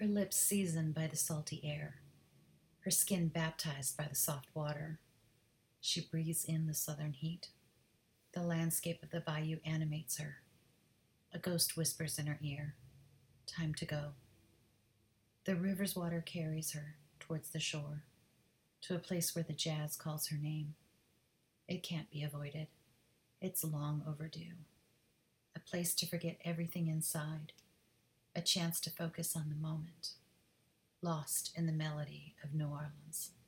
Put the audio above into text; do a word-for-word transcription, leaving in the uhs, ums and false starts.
her lips seasoned by the salty air, her skin baptized by the soft water. She breathes in the southern heat. The landscape of the bayou animates her. A ghost whispers in her ear, "Time to go." The river's water carries her towards the shore, to a place where the jazz calls her name. It can't be avoided. It's long overdue. A place to forget everything inside, a chance to focus on the moment, lost in the melody of New Orleans.